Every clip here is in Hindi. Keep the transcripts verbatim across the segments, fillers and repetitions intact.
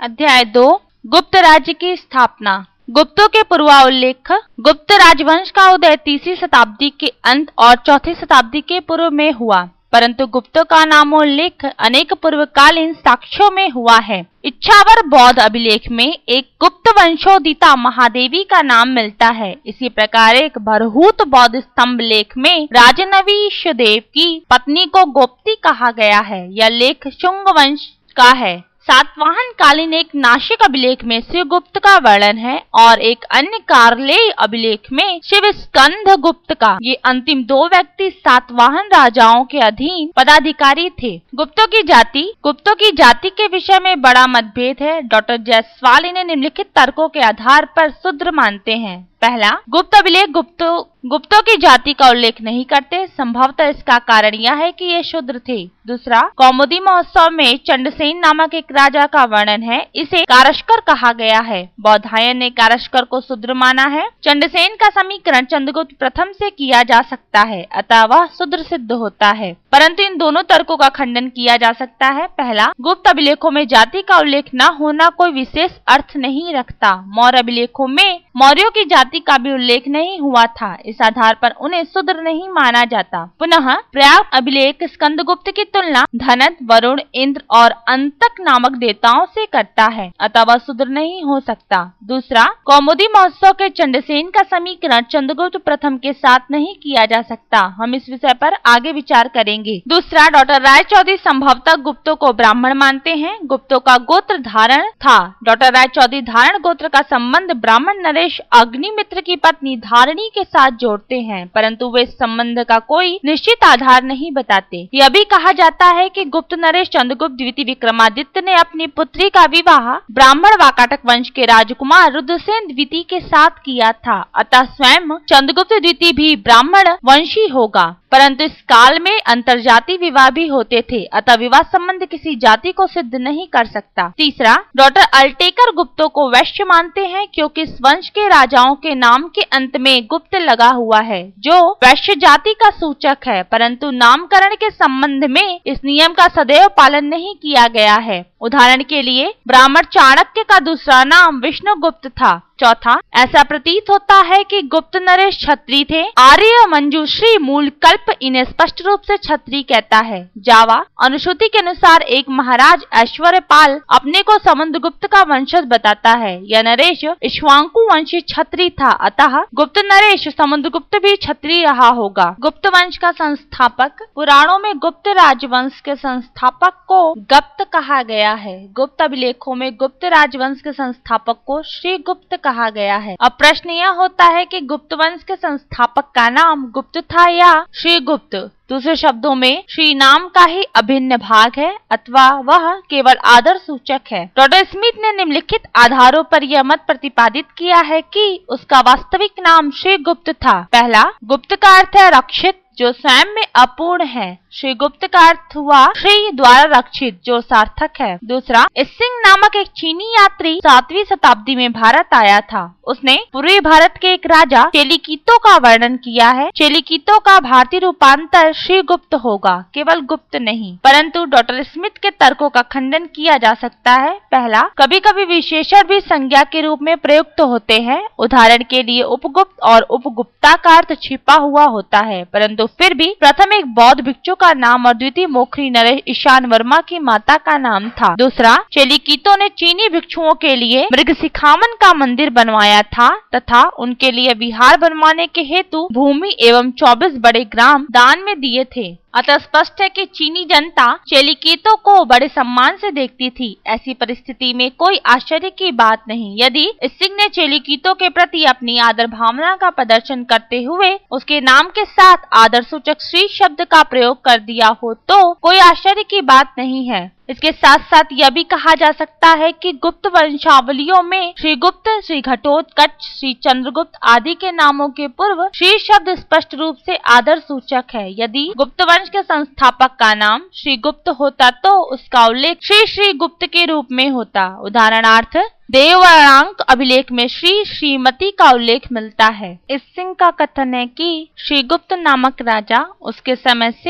अध्याय दो गुप्त राज्य की स्थापना। गुप्तों के पूर्वाउल्लेख। गुप्त राजवंश का उदय तीसरी शताब्दी के अंत और चौथी शताब्दी के पूर्व में हुआ, परंतु गुप्तों का नामोल्लेख अनेक पूर्वकालीन साक्ष्यों में हुआ है। इच्छावर बौद्ध अभिलेख में एक गुप्त वंशोदिता महादेवी का नाम मिलता है। इसी प्रकार एक भरहूत बौद्ध स्तंभ लेख में राजनवीशदेव की पत्नी को गोप्ती कहा गया है। यह लेख शुंग वंश का है। सातवाहन कालीन एक नासिक अभिलेख में शिवगुप्त का वर्णन है और एक अन्य कारलेय अभिलेख में शिव स्कंद गुप्त का। ये अंतिम दो व्यक्ति सातवाहन राजाओं के अधीन पदाधिकारी थे। गुप्तों की जाति। गुप्तों की जाति के विषय में बड़ा मतभेद है। डॉक्टर जायसवाल इन्हें निम्नलिखित तर्कों के आधार पर शूद्र मानते हैं। पहला, गुप्त अभिलेख गुप्तों गुप्तों की जाति का उल्लेख नहीं करते। संभवतः इसका कारण यह है कि ये शूद्र थे। दूसरा, कौमुदी महोत्सव में चंडसेन नामक एक राजा का वर्णन है। इसे कारस्कर कहा गया है। बौधायन ने कारस्कर को शूद्र माना है। चंडसेन का समीकरण चंद्रगुप्त प्रथम से किया जा सकता है, अतः वह शूद्र सिद्ध होता है, परंतु इन दोनों तर्कों का खंडन किया जा सकता है। पहला, गुप्त अभिलेखों में जाति का उल्लेख न होना कोई विशेष अर्थ नहीं रखता। मौर्य अभिलेखों में मौर्यों की जाति का भी उल्लेख नहीं हुआ था, इस आधार पर उन्हें शूद्र नहीं माना जाता। पुनः प्रयाग अभिलेख स्कंदगुप्त की तुलना धनत, वरुण, इंद्र और अंतक नामक देवताओं से करता है, अतः वह शूद्र नहीं हो सकता। दूसरा, कौमुदी महोत्सव के चंडसेन का समीकरण चंद्रगुप्त प्रथम के साथ नहीं किया जा सकता। हम इस विषय पर आगे विचार करेंगे। दूसरा, डॉक्टर राय चौधरी संभवतः गुप्तों को ब्राह्मण मानते हैं। गुप्तों का गोत्र धारण था। डॉक्टर राय चौधरी धारण गोत्र का संबंध ब्राह्मण नरेश अग्निमित्र की पत्नी धारणी के साथ जोड़ते हैं, परंतु वे इस संबंध का कोई निश्चित आधार नहीं बताते। यह भी कहा जाता है कि गुप्त नरेश चंद्रगुप्त द्वितीय विक्रमादित्य ने अपनी पुत्री का विवाह ब्राह्मण वाकाटक वंश के राजकुमार रुद्रसेन द्वितीय के साथ किया था, अतः स्वयं चंद्रगुप्त द्वितीय भी ब्राह्मण वंशी होगा। परंतु इस काल में अंतरजाति विवाह भी होते थे, अतः विवाह संबंध किसी जाति को सिद्ध नहीं कर सकता। तीसरा, डॉक्टर अल्टेकर गुप्तों को वैश्य मानते हैं, क्योंकि इस वंश के राजाओं के नाम के अंत में गुप्त लगा हुआ है, जो वैश्य जाति का सूचक है, परंतु नामकरण के संबंध में इस नियम का सदैव पालन नहीं किया गया है। उदाहरण के लिए ब्राह्मण चाणक्य का दूसरा नाम विष्णुगुप्त था। चौथा, ऐसा प्रतीत होता है कि गुप्त नरेश क्षत्रिय थे। आर्य मंजूश्री मूल कल्प इन्हें स्पष्ट रूप से क्षत्रिय कहता है। जावा अनुश्रुति के अनुसार एक महाराज ऐश्वर्यपाल अपने को समुद्रगुप्त का वंशज बताता है। यह नरेश इक्ष्वाकु वंशी क्षत्रिय था, अतः गुप्त नरेश समुद्रगुप्त भी क्षत्रिय रहा होगा। गुप्त वंश का संस्थापक। पुराणों में गुप्त राजवंश के संस्थापक को गुप्त कहा गया है। गुप्त अभिलेखों में गुप्त राजवंश के संस्थापक को श्री गुप्त कहा गया है। अब प्रश्न यह होता है कि गुप्त वंश के संस्थापक का नाम गुप्त था या श्री गुप्त। दूसरे शब्दों में श्री नाम का ही अभिन्न भाग है अथवा वह केवल आदर सूचक है। डॉक्टर स्मिथ ने निम्नलिखित आधारों पर यह मत प्रतिपादित किया है कि उसका वास्तविक नाम श्री गुप्त था। पहला, गुप्त का अर्थ है रक्षित, जो स्वयं में अपूर्ण है। श्री गुप्त का अर्थ हुआ श्री द्वारा रक्षित, जो सार्थक है। दूसरा, इसिंग नामक एक चीनी यात्री सातवीं शताब्दी में भारत आया था। उसने पूर्वी भारत के एक राजा चेलिकीतो का वर्णन किया है। चेलिकीतो का भारतीय रूपांतर श्री गुप्त होगा, केवल गुप्त नहीं। परंतु डॉक्टर स्मिथ के तर्कों का खंडन किया जा सकता है। पहला, कभी कभी विशेषण भी संज्ञा के रूप में प्रयुक्त होते हैं। उदाहरण के लिए उपगुप्त और उपगुप्ता का अर्थ छिपा हुआ होता है, परंतु फिर भी प्रथम एक बौद्ध भिक्षु का नाम और द्वितीय मोखरी नरेश ईशान वर्मा की माता का नाम था। दूसरा, चेलिकीतो ने चीनी भिक्षुओं के लिए मृगशिखामन का मंदिर बनवाया था तथा उनके लिए विहार बनवाने के हेतु भूमि एवं चौबीस बड़े ग्राम दान में दिए थे। अतः स्पष्ट है कि चीनी जनता चेलिकीतो को बड़े सम्मान से देखती थी। ऐसी परिस्थिति में कोई आश्चर्य की बात नहीं यदि इसिंग ने चेलिकीतो के प्रति अपनी आदर भावना का प्रदर्शन करते हुए उसके नाम के साथ आदर सूचक श्री शब्द का प्रयोग कर दिया हो, तो कोई आश्चर्य की बात नहीं है। इसके साथ साथ यह भी कहा जा सकता है कि गुप्त वंशावलियों में श्री गुप्त, श्री घटोत्कच, श्री चंद्रगुप्त आदि के नामों के पूर्व श्री शब्द स्पष्ट रूप से आदर सूचक है। यदि गुप्त वंश के संस्थापक का नाम श्री गुप्त होता तो उसका उल्लेख श्री श्री गुप्त के रूप में होता। उदाहरणार्थ देववरांक अभिलेख में श्री श्रीमती का उल्लेख मिलता है। इसिंग का कथन है कि श्रीगुप्त नामक राजा उसके समय से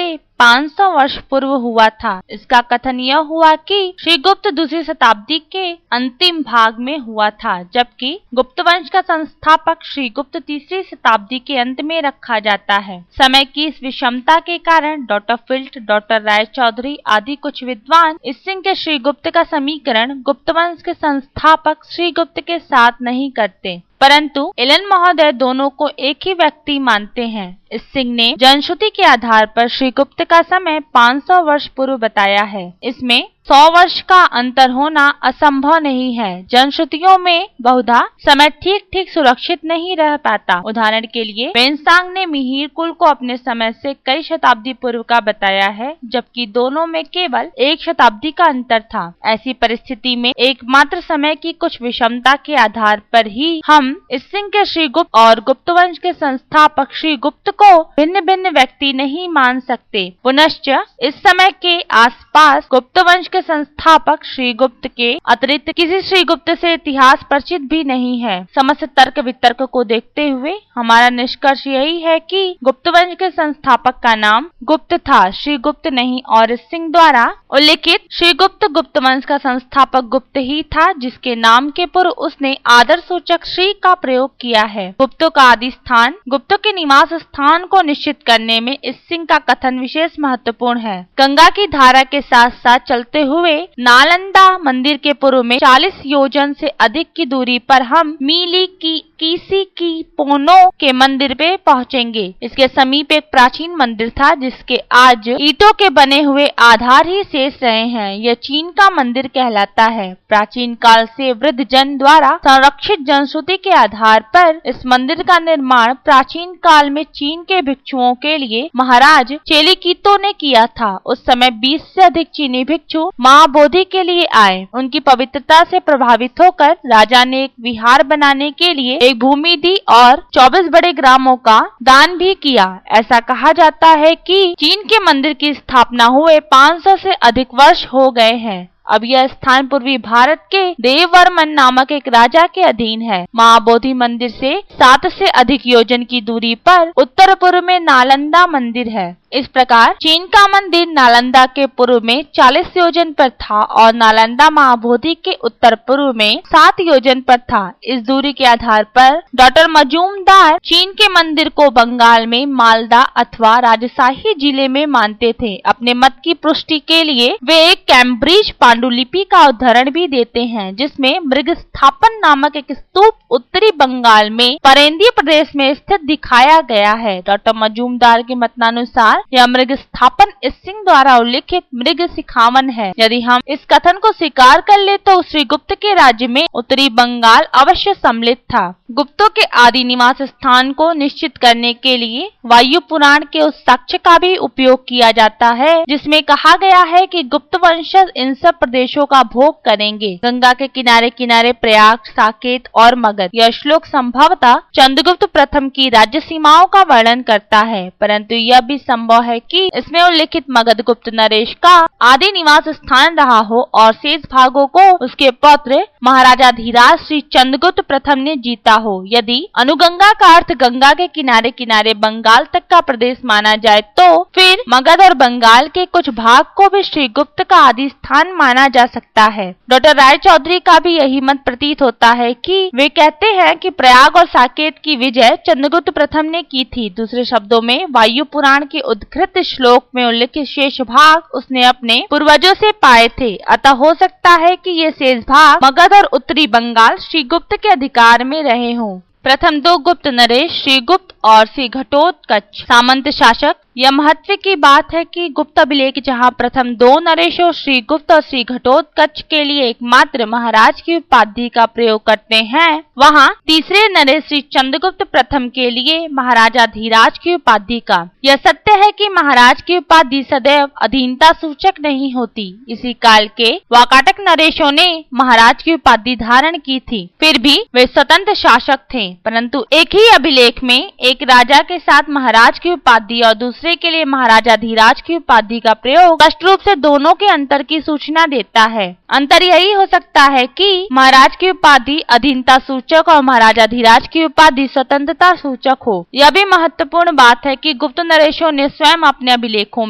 पाँच सौ वर्ष पूर्व हुआ था। इसका कथन यह हुआ कि श्री गुप्त दूसरी शताब्दी के अंतिम भाग में हुआ था, जबकि गुप्त वंश का संस्थापक श्री गुप्त तीसरी शताब्दी के अंत में रखा जाता है। समय की इस विषमता के कारण डॉक्टर फिल्ट, डॉक्टर राय चौधरी आदि कुछ विद्वान इसिंग के श्री गुप्त का समीकरण गुप्त वंश के संस्थापक श्री गुप्त के साथ नहीं करते, परंतु एलन महोदय दोनों को एक ही व्यक्ति मानते हैं। इसिंग ने जनश्रुति के आधार पर श्री गुप्त का समय पाँच सौ वर्ष पूर्व बताया है। इसमें सौ वर्ष का अंतर होना असंभव नहीं है। जनश्रुतियों में बहुधा समय ठीक ठीक सुरक्षित नहीं रह पाता। उदाहरण के लिए वेन्सांग ने मिहिर कुल को अपने समय से कई शताब्दी पूर्व का बताया है, जबकि दोनों में केवल एक शताब्दी का अंतर था। ऐसी परिस्थिति में एकमात्र समय की कुछ विषमता के आधार पर ही हम इसिंग के श्री गुप्त और गुप्त वंश के संस्थापक श्री गुप्त को भिन्न भिन्न व्यक्ति नहीं मान सकते। पुनश्च इस समय के आसपास गुप्त वंश के संस्थापक श्री गुप्त के अतिरिक्त किसी श्री गुप्त से इतिहास परिचित भी नहीं है। समस्त तर्क वितर्क को देखते हुए हमारा निष्कर्ष यही है कि गुप्त वंश के संस्थापक का नाम गुप्त था, श्री गुप्त नहीं, और इसिंग द्वारा उल्लेखित श्री गुप्त गुप्त वंश का संस्थापक गुप्त ही था, जिसके नाम के पूर्व उसने आदर सूचक श्री का प्रयोग किया है। गुप्तों का आदि स्थान, गुप्तों के निवास स्थान को निश्चित करने में इसिंग का कथन विशेष महत्वपूर्ण है। गंगा की धारा के साथ साथ चलते हुए नालंदा मंदिर के पूर्व में चालीस योजन से अधिक की दूरी पर हम मीली की किसी की पोनो के मंदिर पे पहुंचेंगे। इसके समीप एक प्राचीन मंदिर था, जिसके आज ईंटों के बने हुए आधार ही शेष रहे हैं। यह चीन का मंदिर कहलाता है। प्राचीन काल से वृद्ध जन द्वारा संरक्षित जनश्रुति के आधार पर इस मंदिर का निर्माण प्राचीन काल में चीन के भिक्षुओं के लिए महाराज चेलिकीतो ने किया था। उस समय बीस से अधिक चीनी भिक्षु महाबोधि के लिए आए। उनकी पवित्रता से प्रभावित होकर राजा ने एक विहार बनाने के लिए एक भूमि दी और चौबीस बड़े ग्रामों का दान भी किया। ऐसा कहा जाता है कि चीन के मंदिर की स्थापना हुए पाँच सौ से अधिक वर्ष हो गए हैं। अब यह स्थान पूर्वी भारत के देववर्मन नामक एक राजा के अधीन है। महाबोधि मंदिर से सात से अधिक योजन की दूरी पर उत्तर पूर्व में नालंदा मंदिर है। इस प्रकार चीन का मंदिर नालंदा के पूर्व में चालीस योजन पर था और नालंदा महाबोधि के उत्तर पूर्व में सात योजन पर था। इस दूरी के आधार पर डॉक्टर मजूमदार चीन के मंदिर को बंगाल में मालदा अथवा राजशाही जिले में मानते थे। अपने मत की पुष्टि के लिए वे एक कैम्ब्रिज पांडुलिपि का उदाहरण भी देते हैं, जिसमें मृग स्थापन नामक एक स्तूप उत्तरी बंगाल में परेंदी प्रदेश में स्थित दिखाया गया है। डॉक्टर मजूमदार के मतानुसार यह मृग स्थापन इसिंग द्वारा उल्लिखित मृग सिखावन है। यदि हम इस कथन को स्वीकार कर ले तो श्री गुप्त के राज्य में उत्तरी बंगाल अवश्य सम्मिलित था। गुप्तों के आदि निवास स्थान को निश्चित करने के लिए वायु पुराण के उस साक्ष्य का भी उपयोग किया जाता है, जिसमें कहा गया है कि गुप्त वंशज इन सब प्रदेशों का भोग करेंगे। गंगा के किनारे किनारे प्रयाग, साकेत और मगध। यह श्लोक संभवतः चंद्रगुप्त प्रथम की राज्य सीमाओं का वर्णन करता है, परंतु यह भी संभव है कि इसमें उल्लिखित मगध गुप्त नरेश का आदि निवास स्थान रहा हो और शेष भागों को उसके पौत्र महाराजा धीराज श्री चंद्रगुप्त प्रथम ने जीता हो। यदि अनुगंगा का अर्थ गंगा के किनारे किनारे बंगाल तक का प्रदेश माना जाए तो फिर मगध और बंगाल के कुछ भाग को भी श्री गुप्त का आदि स्थान माना जा सकता है। डॉक्टर राय चौधरी का भी यही मत प्रतीत होता है कि वे कहते हैं कि प्रयाग और साकेत की विजय चंद्रगुप्त प्रथम ने की थी। दूसरे शब्दों में वायु पुराण के उद्धृत श्लोक में उल्लिखित शेष भाग उसने अपने पूर्वजों से पाए थे। अतः हो सकता है कि ये शेष भाग मगध और उत्तरी बंगाल श्री गुप्त के अधिकार में रहे हों। प्रथम दो गुप्त नरेश श्री गुप्त और श्री घटोत्कच सामंत शासक। यह महत्व की बात है कि गुप्त अभिलेख जहां प्रथम दो नरेशों श्री गुप्त और श्री घटोत्कच के लिए एकमात्र महाराज की उपाधि का प्रयोग करते हैं, वहां तीसरे नरेश श्री चंद्रगुप्त प्रथम के लिए महाराजा धीराज की उपाधि का। यह सत्य है कि महाराज की उपाधि सदैव अधीनता सूचक नहीं होती। इसी काल के वाकाटक नरेशों ने महाराज की उपाधि धारण की थी, फिर भी वे स्वतंत्र शासक थे, परंतु एक ही अभिलेख में एक राजा के साथ महाराज की उपाधि और दूसरे के लिए महाराजा धीराज की उपाधि का प्रयोग स्पष्ट रूप से दोनों के अंतर की सूचना देता है। अंतर यही हो सकता है कि महाराज की उपाधि अधीनता सूचक और महाराजा धीराज की उपाधि स्वतंत्रता सूचक हो। यह भी महत्वपूर्ण बात है कि गुप्त नरेशों ने स्वयं अपने अभिलेखों में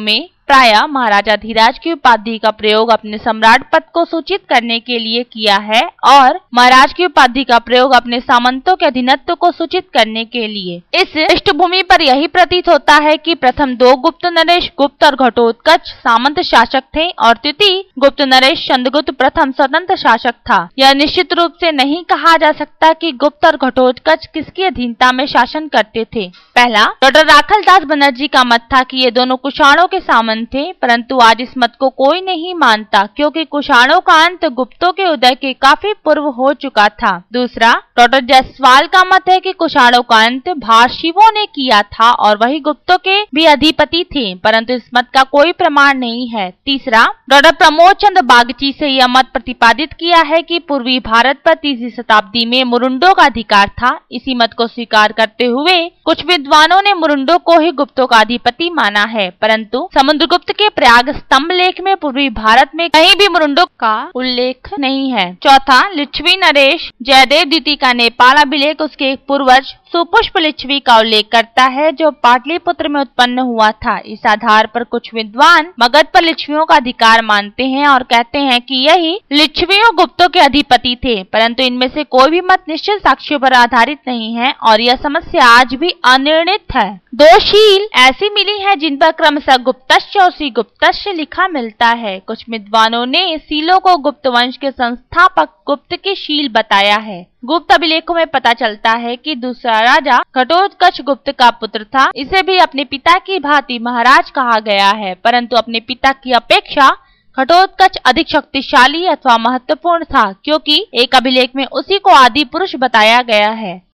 प्राय महाराजा धीराज की उपाधि का प्रयोग अपने सम्राट पद को सूचित करने के लिए किया है और महाराज की उपाधि का प्रयोग अपने सामंतों के अधीनत्व को सूचित करने के लिए। इस पृष्ठभूमि पर यही प्रतीत होता है कि प्रथम दो गुप्त नरेश गुप्त और घटोत्कच सामंत शासक थे और तृतीय गुप्त नरेश चंद्रगुप्त प्रथम स्वतंत्र शासक था। यह निश्चित रूप से नहीं कहा जा सकता कि गुप्त और घटोत्कच किसकी अधीनता में शासन करते थे। पहला, डॉक्टर राखल दास बनर्जी का मत था कि ये दोनों कुषाणों के सामंत थे, परंतु आज इस मत को कोई नहीं मानता क्योंकि कुषाणों का अंत गुप्तों के उदय के काफी पूर्व हो चुका था। दूसरा, डॉक्टर जायसवाल का मत है कि कुषाणों का अंत भारशिवों ने किया था और वही गुप्तों के भी अधिपति थे, परंतु इस मत का कोई प्रमाण नहीं है। तीसरा, डॉक्टर प्रमोद चंद्र बागची से यह मत प्रतिपादित किया है कि पूर्वी भारत पर तीसरी शताब्दी में मुरुंडों का अधिकार था। इसी मत को स्वीकार करते हुए कुछ विद्वानों ने मुरुंडों को ही गुप्तों का अधिपति माना है, परंतु समुद्रगुप्त के प्रयाग स्तंभ लेख में पूर्वी भारत में कहीं भी मुरुंडों का उल्लेख नहीं है। चौथा, लिच्छवी नरेश जयदेव द्वितीय का नेपाल अभिलेख उसके एक पूर्वज सुपुष्प लिच्छवी का उल्लेख करता है जो पाटलिपुत्र में उत्पन्न हुआ था। इस आधार पर कुछ विद्वान मगध पर लिच्छवियों का अधिकार मानते हैं और कहते हैं कि यही लिच्छवियों गुप्तों के अधिपति थे, परंतु इनमें से कोई भी मत निश्चित साक्ष्यों पर आधारित नहीं है और यह समस्या आज भी अनिर्णित है। दो शील ऐसी मिली है जिन पर क्रमशः गुप्तश्च और श्री गुप्तश्च लिखा मिलता है। कुछ विद्वानों ने सीलों को गुप्त वंश के संस्थापक गुप्त की शील बताया है। गुप्त अभिलेखों में पता चलता है कि दूसरा राजा घटोत्कच गुप्त का पुत्र था। इसे भी अपने पिता की भांति महाराज कहा गया है, परंतु अपने पिता की अपेक्षा घटोत्कच अधिक शक्तिशाली अथवा महत्वपूर्ण था क्योंकि एक अभिलेख में उसी को आदि पुरुष बताया गया है।